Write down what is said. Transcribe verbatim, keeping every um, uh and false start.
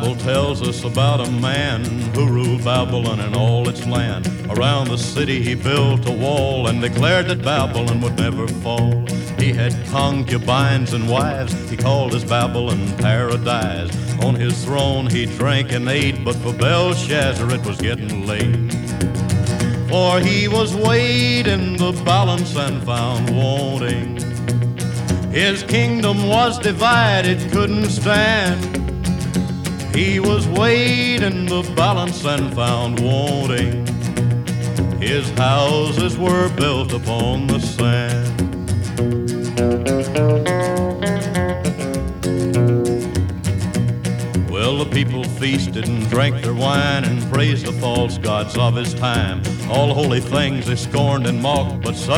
Bible tells us about a man who ruled Babylon and all its land. Around the city he built a wall and declared that Babylon would never fall. He had concubines and wives, he called his Babylon paradise. On his throne he drank and ate, but for Belshazzar it was getting late. For he was weighed in the balance and found wanting. His kingdom was divided, couldn't stand. He was weighed in the balance and found wanting. His houses were built upon the sand. Well, the people feasted and drank their wine and praised the false gods of his time. All holy things they scorned and mocked, but suddenly